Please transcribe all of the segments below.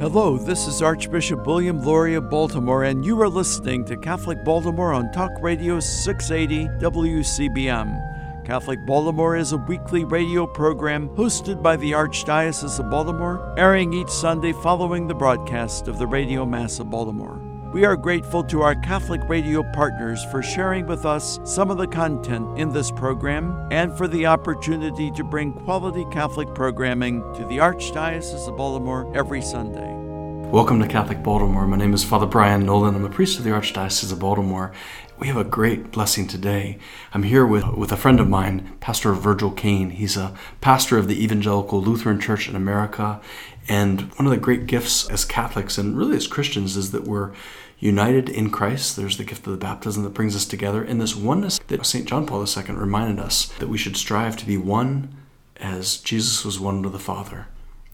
Hello, this is Archbishop William Lori of Baltimore, and you are listening to Catholic Baltimore on Talk Radio 680 WCBM. Catholic Baltimore is a weekly radio program hosted by the Archdiocese of Baltimore, airing each Sunday following the broadcast of the Radio Mass of Baltimore. We are grateful to our Catholic radio partners for sharing with us some of the content in this program and for the opportunity to bring quality Catholic programming to the Archdiocese of Baltimore every Sunday. Welcome to Catholic Baltimore. My name is Father Brian Nolan. I'm a priest of the Archdiocese of Baltimore. We have a great blessing today. I'm here with a friend of mine, Pastor Virgil Kane. He's a pastor of the Evangelical Lutheran Church in America. And one of the great gifts as Catholics and really as Christians is that we're united in Christ. There's the gift of the baptism that brings us together in this oneness that St. John Paul II reminded us that we should strive to be one as Jesus was one with the Father.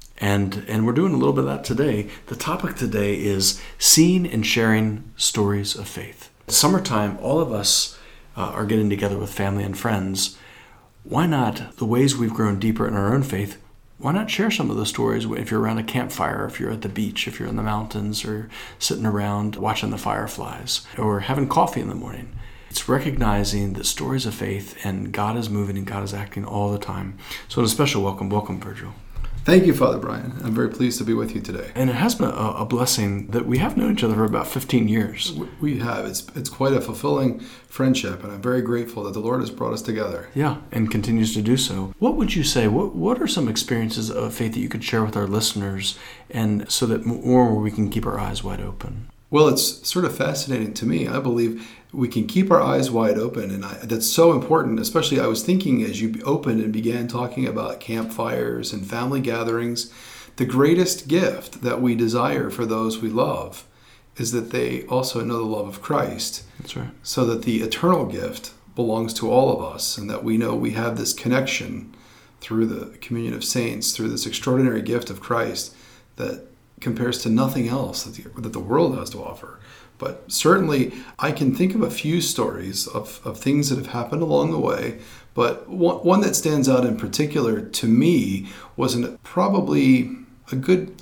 And we're doing a little bit of that today. The topic today is seeing and sharing stories of faith. Summertime, all of us are getting together with family and friends. Why not, the ways we've grown deeper in our own faith, why not share some of those stories if you're around a campfire, if you're at the beach, if you're in the mountains, or sitting around watching the fireflies, or having coffee in the morning? It's recognizing that stories of faith and God is moving and God is acting all the time. So a special welcome, Virgil. Thank you, Father Brian. I'm very pleased to be with you today. And it has been a blessing that we have known each other for about 15 years. We have. It's quite a fulfilling friendship, and I'm very grateful that the Lord has brought us together. Yeah, and continues to do so. What would you say, what are some experiences of faith that you could share with our listeners, and so that more we can keep our eyes wide open? Well, it's sort of fascinating to me. I believe we can keep our eyes wide open, and that's so important. Especially, I was thinking as you opened and began talking about campfires and family gatherings, the greatest gift that we desire for those we love is that they also know the love of Christ. That's right. So that the eternal gift belongs to all of us, and that we know we have this connection through the communion of saints, through this extraordinary gift of Christ that compares to nothing else that the world has to offer. But certainly, I can think of a few stories of things that have happened along the way. But one that stands out in particular to me was probably a good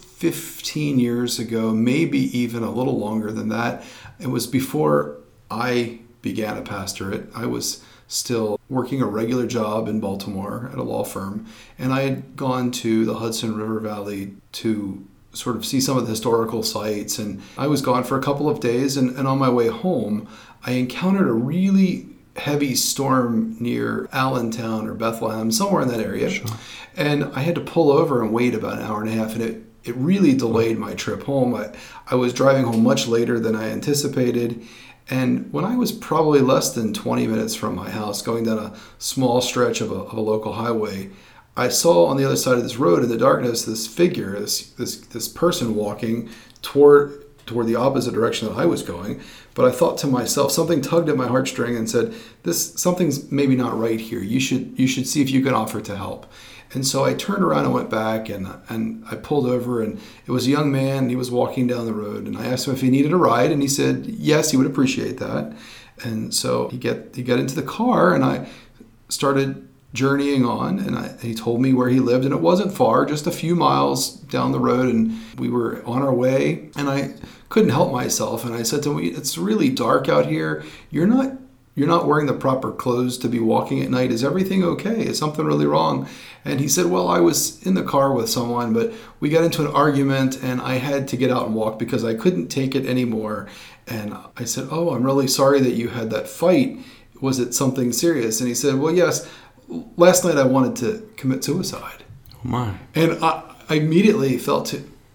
15 years ago, maybe even a little longer than that. It was before I began a pastorate. I was still working a regular job in Baltimore at a law firm. And I had gone to the Hudson River Valley to sort of see some of the historical sites, and I was gone for a couple of days, and on my way home I encountered a really heavy storm near Allentown or Bethlehem, somewhere in that area. Sure. And I had to pull over and wait about an hour and a half, and it really delayed my trip home. I was driving home much later than I anticipated, and when I was probably less than 20 minutes from my house going down a small stretch of a local highway, I saw on the other side of this road in the darkness this figure, this person walking toward the opposite direction that I was going. But I thought to myself, something tugged at my heartstring and said, something's maybe not right here. You should see if you can offer to help. And so I turned around and went back, and I pulled over, and it was a young man, and he was walking down the road, and I asked him if he needed a ride, and he said yes, he would appreciate that. And so he got into the car, and I started journeying on, and he told me where he lived, and it wasn't far, just a few miles down the road, and we were on our way, and I couldn't help myself, and I said to him, it's really dark out here. You're not wearing the proper clothes to be walking at night. Is everything okay? Is something really wrong? And he said, well, I was in the car with someone, but we got into an argument, and I had to get out and walk because I couldn't take it anymore. And I said, oh, I'm really sorry that you had that fight. Was it something serious? And he said, well, yes. Last night I wanted to commit suicide. Oh my! And I immediately felt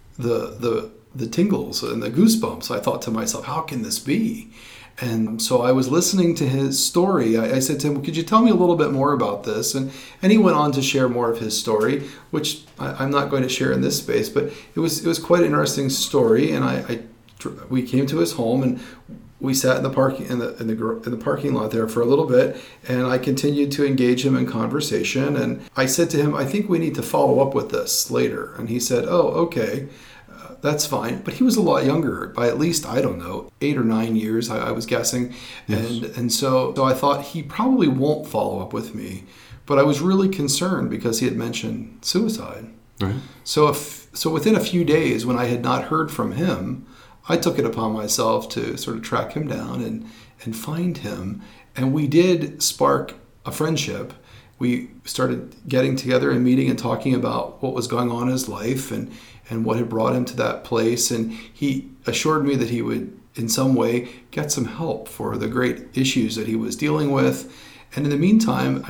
the tingles and the goosebumps. I thought to myself, how can this be? And so I was listening to his story. I said to him, could you tell me a little bit more about this? And he went on to share more of his story, which I'm not going to share in this space, but it was quite an interesting story. And we came to his home, and we sat in the parking lot there for a little bit, and I continued to engage him in conversation. And I said to him, I think we need to follow up with this later. And he said, oh, okay, that's fine. But he was a lot younger by at least, 8 or 9 years, I was guessing. Yes. And so I thought he probably won't follow up with me. But I was really concerned because he had mentioned suicide. Right. So So within a few days, when I had not heard from him, I took it upon myself to sort of track him down and find him. And we did spark a friendship. We started getting together and meeting and talking about what was going on in his life and what had brought him to that place. And he assured me that he would, in some way, get some help for the great issues that he was dealing with. And in the meantime,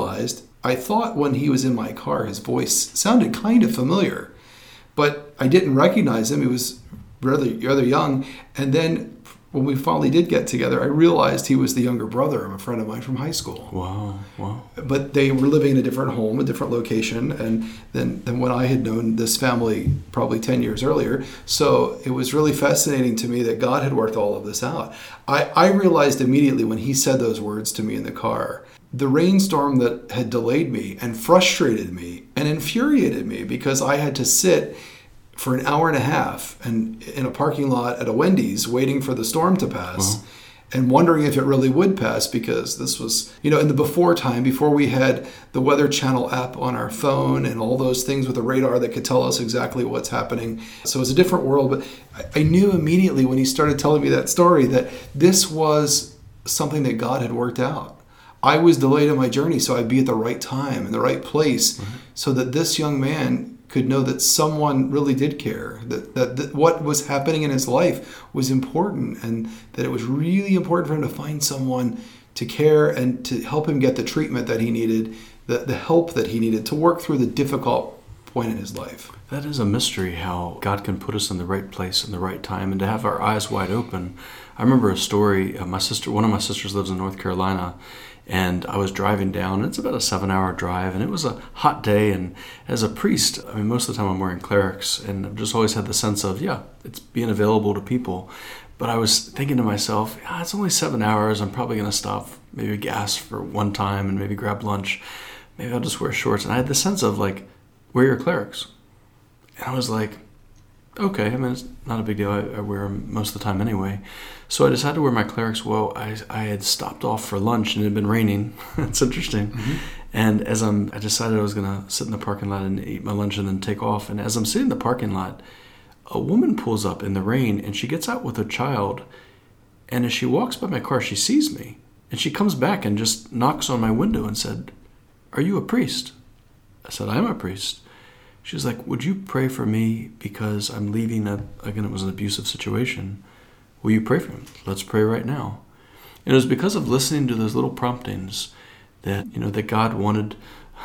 I thought when he was in my car, his voice sounded kind of familiar, but I didn't recognize him. He was rather young. And then when we finally did get together, I realized he was the younger brother of a friend of mine from high school. Wow. But they were living in a different home, a different location, and than when I had known this family probably 10 years earlier. So it was really fascinating to me that God had worked all of this out. I realized immediately when he said those words to me in the car, the rainstorm that had delayed me and frustrated me and infuriated me because I had to sit for an hour and a half and in a parking lot at a Wendy's waiting for the storm to pass and wondering if it really would pass, because this was, in the before time, before we had the Weather Channel app on our phone and all those things with a radar that could tell us exactly what's happening. So it was a different world, but I knew immediately when he started telling me that story that this was something that God had worked out. I was delayed in my journey so I'd be at the right time in the right place so that this young man could know that someone really did care, that what was happening in his life was important, and that it was really important for him to find someone to care and to help him get the treatment that he needed, the help that he needed to work through the difficult point in his life. That is a mystery, how God can put us in the right place in the right time and to have our eyes wide open. I remember a story, one of my sisters lives in North Carolina, and I was driving down. It's about a 7-hour drive, and it was a hot day. And as a priest, most of the time I'm wearing clerics, and I've just always had the sense of, it's being available to people. But I was thinking to myself, it's only 7 hours. I'm probably going to stop, maybe gas for one time and maybe grab lunch. Maybe I'll just wear shorts. And I had the sense of wear your clerics. And I was like, okay, it's not a big deal. I wear them most of the time anyway. So I decided to wear my clerics. Well, I had stopped off for lunch and it had been raining. It's interesting. Mm-hmm. And as I decided I was going to sit in the parking lot and eat my lunch and then take off. And as I'm sitting in the parking lot, a woman pulls up in the rain and she gets out with a child. And as she walks by my car, she sees me. And she comes back and just knocks on my window and said, "Are you a priest?" I said, "I'm a priest." She's like, "Would you pray for me because I'm leaving again, it was an abusive situation. Will you pray for him? Let's pray right now." And it was because of listening to those little promptings that, that God wanted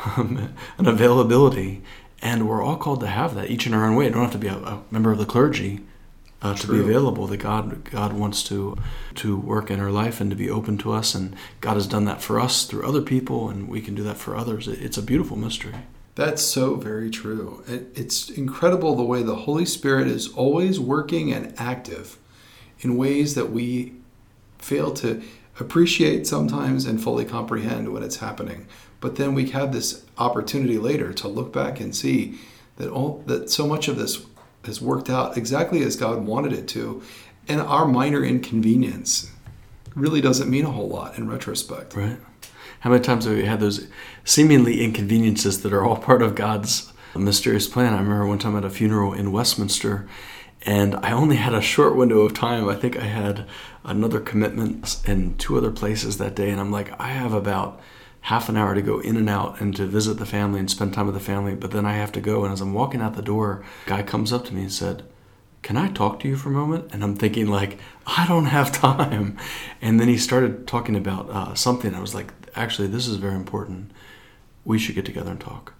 an availability. And we're all called to have that, each in our own way. You don't have to be a member of the clergy to be available. That God wants to work in our life and to be open to us. And God has done that for us through other people, and we can do that for others. It's a beautiful mystery. That's so very true. It's incredible the way the Holy Spirit is always working and active in ways that we fail to appreciate sometimes and fully comprehend when it's happening. But then we have this opportunity later to look back and see that so much of this has worked out exactly as God wanted it to, and our minor inconvenience really doesn't mean a whole lot in retrospect. Right. How many times have we had those seemingly inconveniences that are all part of God's mysterious plan? I remember one time at a funeral in Westminster, and I only had a short window of time. I think I had another commitment in 2 other places that day, and I'm like, I have about half an hour to go in and out and to visit the family and spend time with the family, but then I have to go. And as I'm walking out the door, a guy comes up to me and said, "Can I talk to you for a moment?" And I'm thinking I don't have time. And then he started talking about something. I was like, actually, this is very important. We should get together and talk.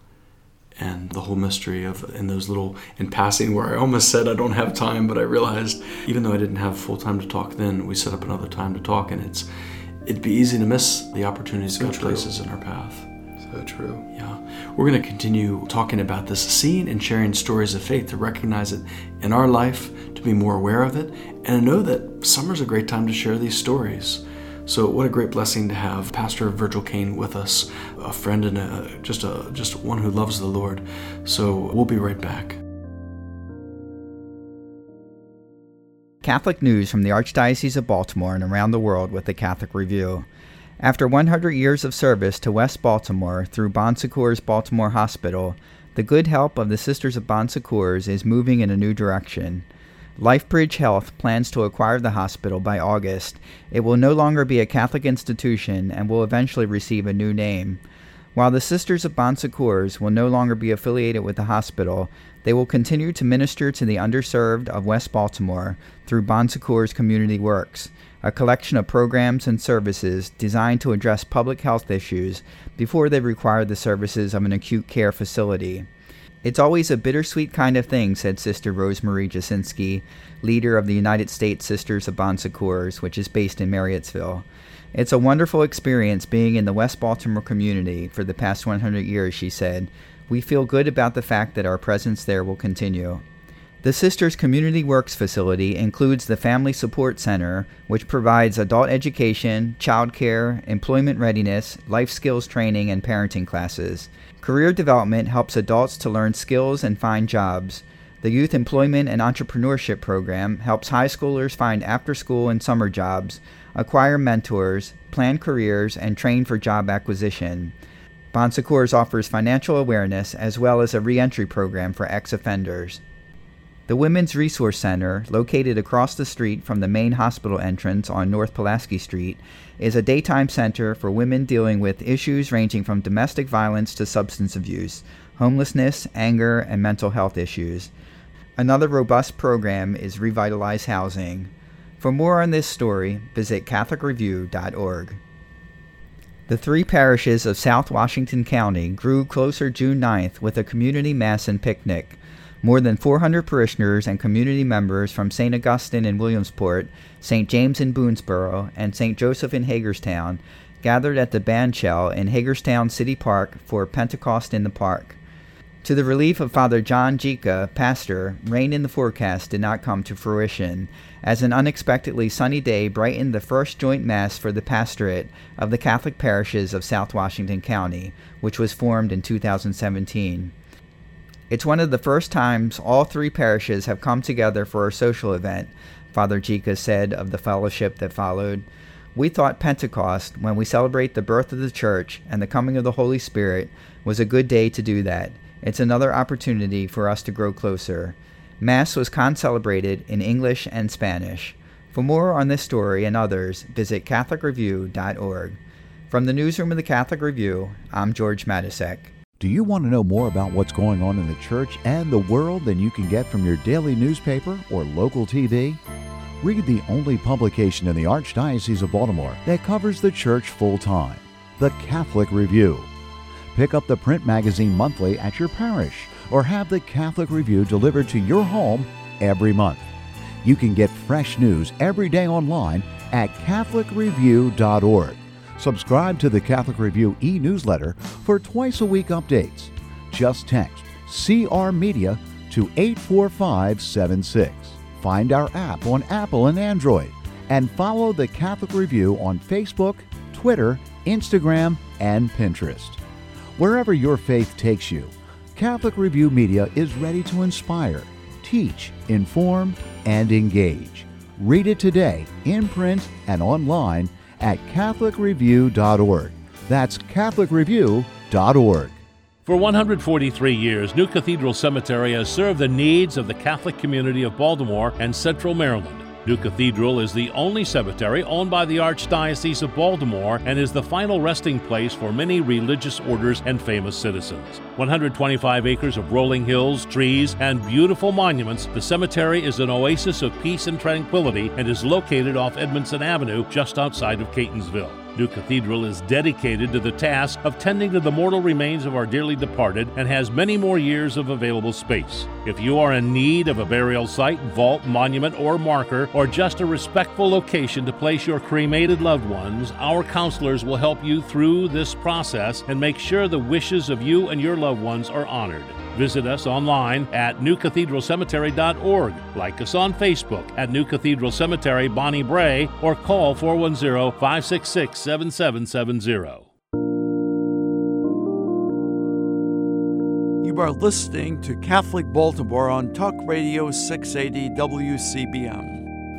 And the whole mystery in passing where I almost said I don't have time, but I realized even though I didn't have full time to talk then, we set up another time to talk, and it'd be easy to miss the opportunities God places in our path. So true. Yeah. We're going to continue talking about this, seeing and sharing stories of faith, to recognize it in our life, to be more aware of it, and to know that summer's a great time to share these stories. So what a great blessing to have Pastor Virgil Kane with us, a friend and just one who loves the Lord. So we'll be right back. Catholic news from the Archdiocese of Baltimore and around the world with the Catholic Review. After 100 years of service to West Baltimore through Bon Secours Baltimore Hospital, The good help of the Sisters of Bon Secours is moving in a new direction. LifeBridge Health plans to acquire the hospital by August. It will no longer be a Catholic institution and will eventually receive a new name. While the Sisters of Bon Secours will no longer be affiliated with the hospital, they will continue to minister to the underserved of West Baltimore through Bon Secours Community Works, a collection of programs and services designed to address public health issues before they require the services of an acute care facility. It's always a bittersweet kind of thing, said Sister Rosemarie Jasinski, leader of the United States Sisters of Bon Secours, which is based in Marriottsville. It's a wonderful experience being in the West Baltimore community for the past 100 years, she said. We feel good about the fact that our presence there will continue. The Sisters Community Works facility includes the Family Support Center, which provides adult education, child care, employment readiness, life skills training, and parenting classes. Career development helps adults to learn skills and find jobs. The Youth Employment and Entrepreneurship Program helps high schoolers find after-school and summer jobs, acquire mentors, plan careers, and train for job acquisition. Bon Secours offers financial awareness as well as a reentry program for ex-offenders. The Women's Resource Center, located across the street from the main hospital entrance on North Pulaski Street, is a daytime center for women dealing with issues ranging from domestic violence to substance abuse, homelessness, anger, and mental health issues. Another robust program is Revitalize Housing. For more on this story, visit CatholicReview.org. The three parishes of South Washington County grew closer June 9th with a community mass and picnic. More than 400 parishioners and community members from St. Augustine in Williamsport, St. James in Boonesboro, and St. Joseph in Hagerstown gathered at the Bandshell in Hagerstown City Park for Pentecost in the Park. To the relief of Father John Jica, pastor, rain in the forecast did not come to fruition, as an unexpectedly sunny day brightened the first joint mass for the pastorate of the Catholic parishes of South Washington County, which was formed in 2017. It's one of the first times all three parishes have come together for a social event, Father Jica said of the fellowship that followed. We thought Pentecost, when we celebrate the birth of the Church and the coming of the Holy Spirit, was a good day to do that. It's another opportunity for us to grow closer. Mass was con-celebrated in English and Spanish. For more on this story and others, visit CatholicReview.org. From the newsroom of the Catholic Review, I'm George Matisek. Do you want to know more about what's going on in the church and the world than you can get from your daily newspaper or local TV? Read the only publication in the Archdiocese of Baltimore that covers the church full-time, the Catholic Review. Pick up the print magazine monthly at your parish or have the Catholic Review delivered to your home every month. You can get fresh news every day online at CatholicReview.org. Subscribe to the Catholic Review e-newsletter for twice-a-week updates. Just text CR Media to 84576. Find our app on Apple and Android, and follow the Catholic Review on Facebook, Twitter, Instagram, and Pinterest. Wherever your faith takes you, Catholic Review Media is ready to inspire, teach, inform, and engage. Read it today, in print and online, at CatholicReview.org. That's CatholicReview.org. For 143 years, New Cathedral Cemetery has served the needs of the Catholic community of Baltimore and Central Maryland. New Cathedral is the only cemetery owned by the Archdiocese of Baltimore and is the final resting place for many religious orders and famous citizens. 125 acres of rolling hills, trees, and beautiful monuments, the cemetery is an oasis of peace and tranquility and is located off Edmondson Avenue just outside of Catonsville. New Cathedral is dedicated to the task of tending to the mortal remains of our dearly departed and has many more years of available space. If you are in need of a burial site, vault, monument, or marker, or just a respectful location to place your cremated loved ones, our counselors will help you through this process and make sure the wishes of you and your loved ones are honored. Visit us online at newcathedralcemetery.org. Like us on Facebook at New Cathedral Cemetery, Bonnie Bray, or call 410-566-7770. You are listening to Catholic Baltimore on Talk Radio 680 WCBM.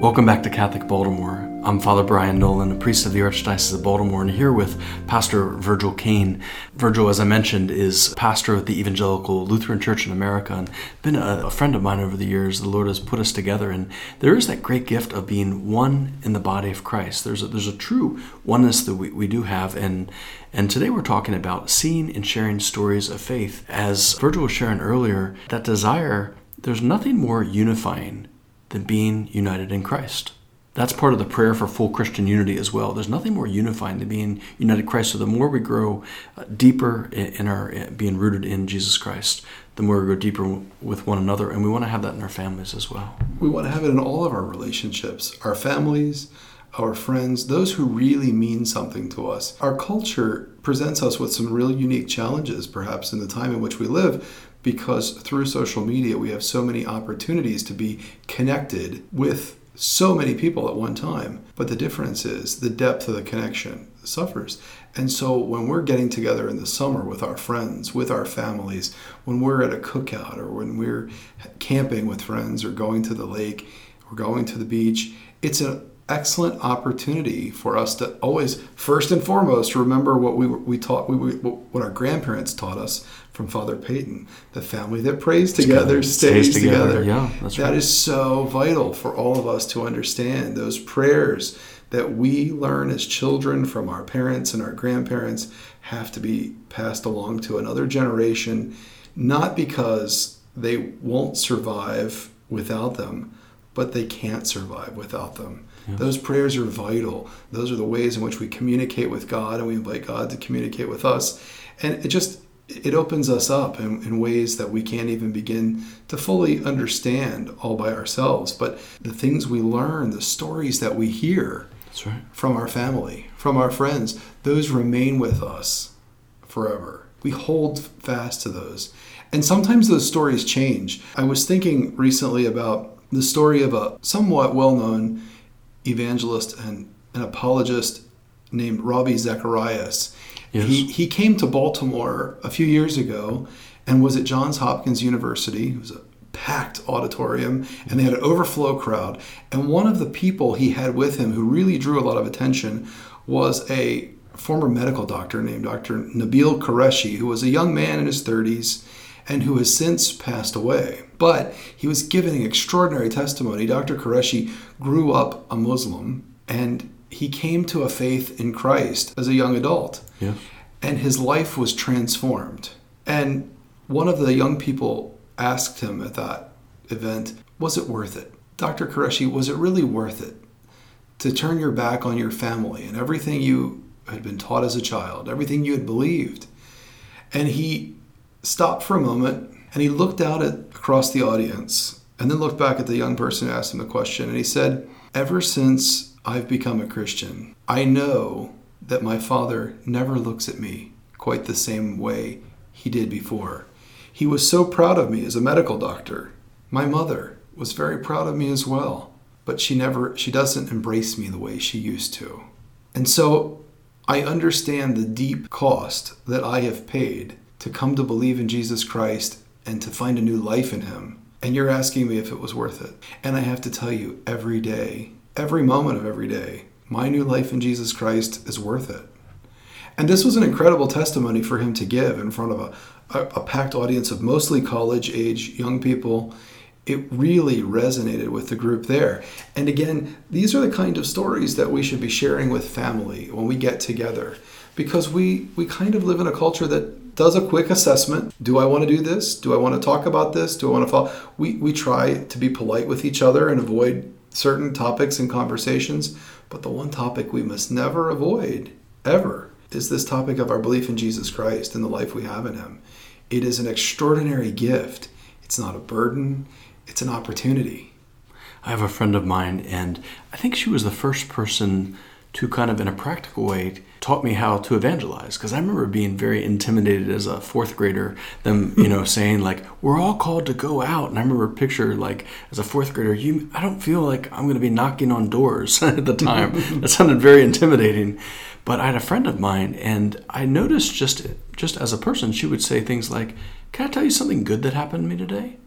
Welcome back to Catholic Baltimore. I'm Father Brian Nolan, a priest of the Archdiocese of Baltimore, and here with Pastor Virgil Kane. Virgil, as I mentioned, is pastor of the Evangelical Lutheran Church in America and been a friend of mine over the years. The Lord has put us together, and there is that great gift of being one in the body of Christ. There's a true oneness that we do have, and today we're talking about seeing and sharing stories of faith. As Virgil was sharing earlier, that desire, there's nothing more unifying than being united in Christ. That's part of the prayer for full Christian unity as well. There's nothing more unifying than being united in Christ. So the more we grow deeper in our being rooted in Jesus Christ, the more we grow deeper with one another. And we want to have that in our families as well. We want to have it in all of our relationships, our families, our friends, those who really mean something to us. Our culture presents us with some real unique challenges, perhaps in the time in which we live, because through social media we have so many opportunities to be connected with so many people at one time. But the difference is the depth of the connection suffers. And so when we're getting together in the summer with our friends, with our families, when we're at a cookout or when we're camping with friends or going to the lake or going to the beach, it's an excellent opportunity for us to always, first and foremost, remember what what our grandparents taught us from Father Peyton. The family that prays together stays together. Yeah, that's right. That is so vital for all of us to understand. Those prayers that we learn as children from our parents and our grandparents have to be passed along to another generation, not because they won't survive without them, but they can't survive without them. Yeah. Those prayers are vital. Those are the ways in which we communicate with God, and we invite God to communicate with us. And it opens us up in ways that we can't even begin to fully understand all by ourselves. But the things we learn, the stories that we hear from our family, from our friends, those remain with us forever. We hold fast to those. And sometimes those stories change. I was thinking recently about the story of a somewhat well-known evangelist and an apologist named Ravi Zacharias. Yes. He came to Baltimore a few years ago and was at Johns Hopkins University. It was a packed auditorium, and they had an overflow crowd. And one of the people he had with him who really drew a lot of attention was a former medical doctor named Dr. Nabil Qureshi, who was a young man in his 30s and who has since passed away. But he was giving extraordinary testimony. Dr. Qureshi grew up a Muslim, and he came to a faith in Christ as a young adult. Yes. And his life was transformed. And one of the young people asked him at that event, was it worth it? Dr. Qureshi, was it really worth it to turn your back on your family and everything you had been taught as a child, everything you had believed? And he stopped for a moment, and he looked out across the audience, and then looked back at the young person who asked him the question, and he said, ever since I've become a Christian, I know that my father never looks at me quite the same way he did before. He was so proud of me as a medical doctor. My mother was very proud of me as well, but she doesn't embrace me the way she used to. And so I understand the deep cost that I have paid to come to believe in Jesus Christ and to find a new life in him. And you're asking me if it was worth it. And I have to tell you, every day, every moment of every day, my new life in Jesus Christ is worth it. And this was an incredible testimony for him to give in front of a packed audience of mostly college-age young people. It really resonated with the group there. And again, these are the kind of stories that we should be sharing with family when we get together. Because we kind of live in a culture that does a quick assessment. Do I want to do this? Do I want to talk about this? Do I want to follow? We try to be polite with each other and avoid certain topics and conversations. But the one topic we must never avoid, ever, is this topic of our belief in Jesus Christ and the life we have in him. It is an extraordinary gift. It's not a burden. It's an opportunity. I have a friend of mine, and I think she was the first person to kind of, in a practical way, taught me how to evangelize. Because I remember being very intimidated as a fourth grader, them, saying like, we're all called to go out. And I remember a picture like, as a fourth grader, I don't feel like I'm going to be knocking on doors at the time. That sounded very intimidating. But I had a friend of mine, and I noticed just as a person, she would say things like, can I tell you something good that happened to me today?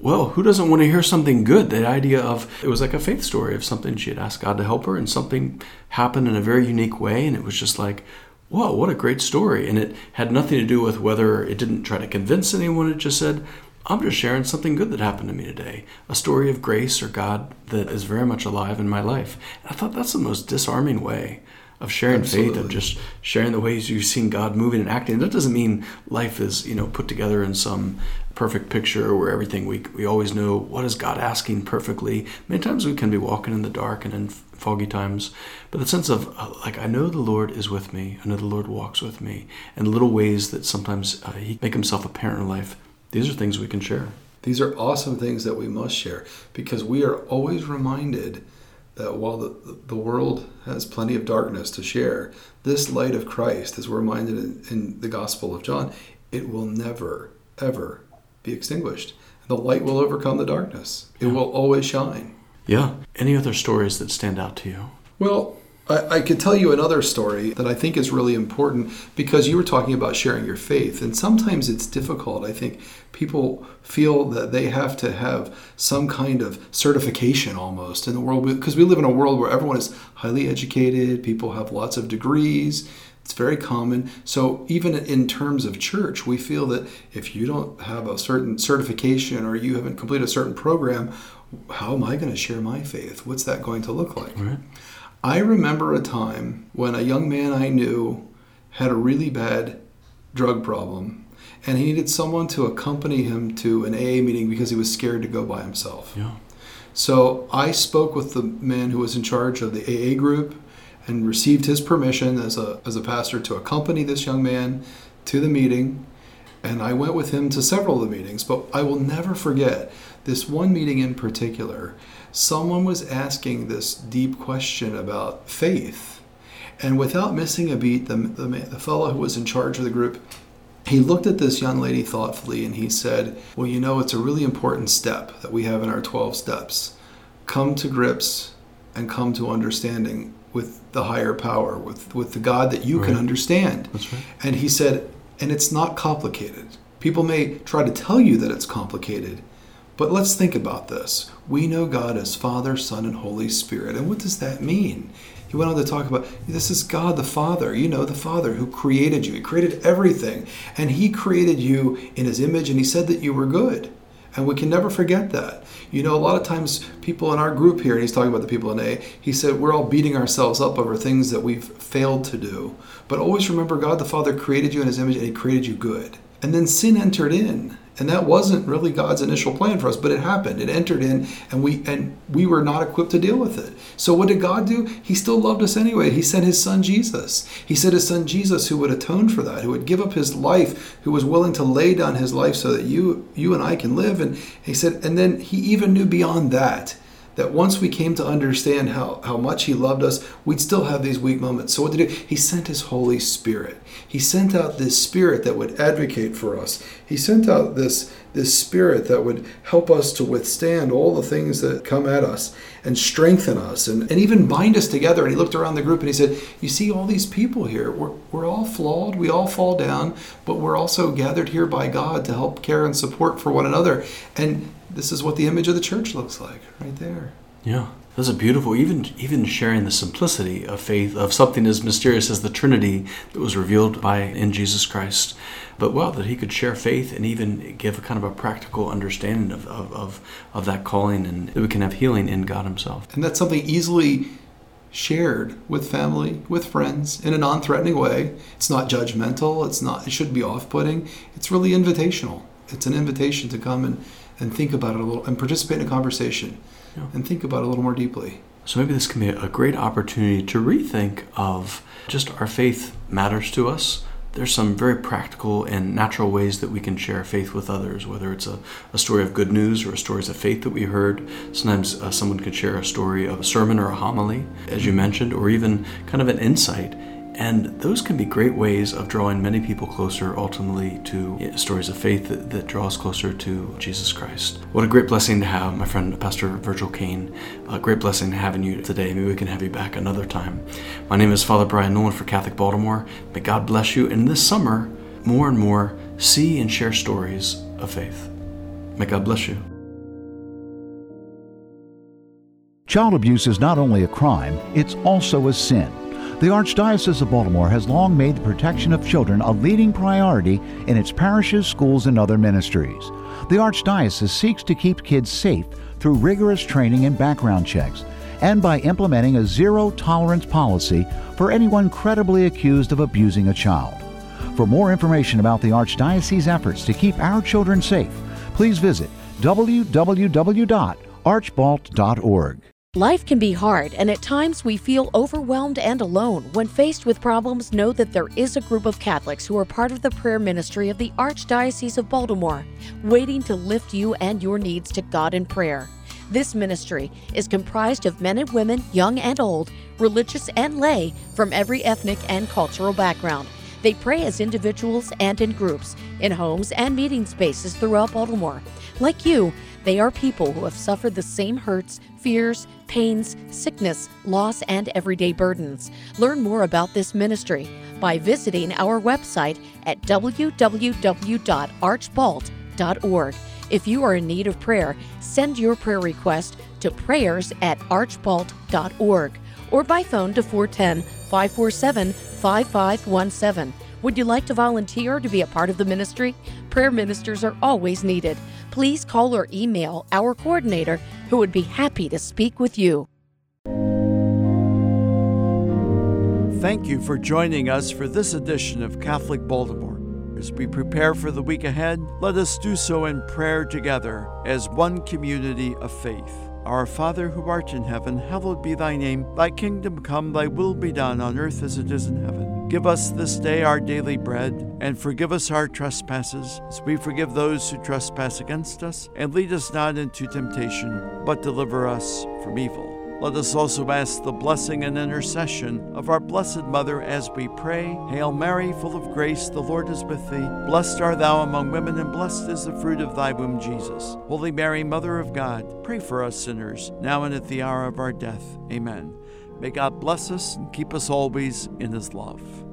well, who doesn't want to hear something good? The idea of, it was like a faith story of something she had asked God to help her, and something happened in a very unique way, and it was just like, whoa, what a great story. And it had nothing to do with whether, it didn't try to convince anyone. It just said, I'm just sharing something good that happened to me today. A story of grace or God that is very much alive in my life. And I thought that's the most disarming way of sharing Absolutely. faith, of just sharing the ways you've seen God moving and acting. And that doesn't mean life is, put together in some perfect picture where everything we always know what is God asking perfectly. Many times we can be walking in the dark and in foggy times, but the sense of I know the Lord is with me, I know the Lord walks with me, and little ways that sometimes He make Himself apparent in life. These are things we can share. These are awesome things that we must share, because we are always reminded that while the world has plenty of darkness to share, this light of Christ, as we're reminded in the Gospel of John, it will never, ever be extinguished. The light will overcome the darkness. It will always shine. Yeah. Any other stories that stand out to you? Well, I could tell you another story that I think is really important, because you were talking about sharing your faith, and sometimes it's difficult. I think people feel that they have to have some kind of certification almost in the world, because we live in a world where everyone is highly educated, people have lots of degrees. It's very common. So even in terms of church, we feel that if you don't have a certain certification or you haven't completed a certain program, how am I going to share my faith? What's that going to look like? Right. I remember a time when a young man I knew had a really bad drug problem, and he needed someone to accompany him to an AA meeting because he was scared to go by himself. Yeah. So I spoke with the man who was in charge of the AA group and received his permission as a pastor to accompany this young man to the meeting. And I went with him to several of the meetings, but I will never forget this one meeting in particular. Someone was asking this deep question about faith. And without missing a beat, the fellow who was in charge of the group, he looked at this young lady thoughtfully and he said, well, it's a really important step that we have in our 12 steps. Come to grips and come to understanding with the higher power, with the God that you can understand. That's right. And he said, and it's not complicated. People may try to tell you that it's complicated, but let's think about this. We know God as Father, Son, and Holy Spirit. And what does that mean? He went on to talk about, this is God the Father. The Father who created you. He created everything. And He created you in His image, and He said that you were good. And we can never forget that. A lot of times people in our group here, and he's talking about the people in AA, he said we're all beating ourselves up over things that we've failed to do. But always remember, God the Father created you in His image, and He created you good. And then sin entered in. And that wasn't really God's initial plan for us, but it happened. It entered in, and we were not equipped to deal with it. So what did God do? He still loved us anyway. He sent His Son Jesus. He sent His Son Jesus, who would atone for that, who would give up His life, who was willing to lay down His life so that you and I can live. And He said, and then He even knew beyond that once we came to understand how much He loved us, we'd still have these weak moments. So what did He do? He sent His Holy Spirit. He sent out this Spirit that would advocate for us. He sent out this Spirit that would help us to withstand all the things that come at us and strengthen us and even bind us together. And He looked around the group and He said, you see all these people here, we're all flawed, we all fall down, but we're also gathered here by God to help care and support for one another. And this is what the image of the church looks like right there. Yeah. That's a beautiful, even sharing the simplicity of faith, of something as mysterious as the Trinity that was revealed in Jesus Christ. But that He could share faith and even give a kind of a practical understanding of that calling, and that we can have healing in God Himself. And that's something easily shared with family, with friends, in a non-threatening way. It's not judgmental. It shouldn't be off-putting. It's really invitational. It's an invitation to come and think about it a little and participate in a conversation. Yeah. And think about it a little more deeply. So maybe this can be a great opportunity to rethink of just our faith matters to us. There's some very practical and natural ways that we can share faith with others, whether it's a story of good news or stories of faith that we heard. Sometimes someone could share a story of a sermon or a homily, as you mentioned, or even kind of an insight. And those can be great ways of drawing many people closer, ultimately, to stories of faith that draw us closer to Jesus Christ. What a great blessing to have, my friend, Pastor Virgil Kane. A great blessing having you today. Maybe we can have you back another time. My name is Father Brian Nolan for Catholic Baltimore. May God bless you. And this summer, more and more, see and share stories of faith. May God bless you. Child abuse is not only a crime, it's also a sin. The Archdiocese of Baltimore has long made the protection of children a leading priority in its parishes, schools, and other ministries. The Archdiocese seeks to keep kids safe through rigorous training and background checks, and by implementing a zero-tolerance policy for anyone credibly accused of abusing a child. For more information about the Archdiocese's efforts to keep our children safe, please visit www.archbalt.org. Life can be hard, and at times we feel overwhelmed and alone. When faced with problems, know that there is a group of Catholics who are part of the prayer ministry of the Archdiocese of Baltimore, waiting to lift you and your needs to God in prayer. This ministry is comprised of men and women, young and old, religious and lay, from every ethnic and cultural background. They pray as individuals and in groups, in homes and meeting spaces throughout Baltimore. Like you, they are people who have suffered the same hurts, fears, pains, sickness, loss, and everyday burdens. Learn more about this ministry by visiting our website at www.archbalt.org. If you are in need of prayer, send your prayer request to prayers@archbalt.org or by phone to 410-547-5517. Would you like to volunteer to be a part of the ministry? Prayer ministers are always needed. Please call or email our coordinator, who would be happy to speak with you. Thank you for joining us for this edition of Catholic Baltimore. As we prepare for the week ahead, let us do so in prayer together as one community of faith. Our Father who art in heaven, hallowed be thy name. Thy kingdom come, thy will be done on earth as it is in heaven. Give us this day our daily bread, and forgive us our trespasses, as we forgive those who trespass against us. And lead us not into temptation, but deliver us from evil. Let us also ask the blessing and intercession of our Blessed Mother as we pray. Hail Mary, full of grace, the Lord is with thee. Blessed art thou among women, and blessed is the fruit of thy womb, Jesus. Holy Mary, Mother of God, pray for us sinners, now and at the hour of our death. Amen. May God bless us and keep us always in his love.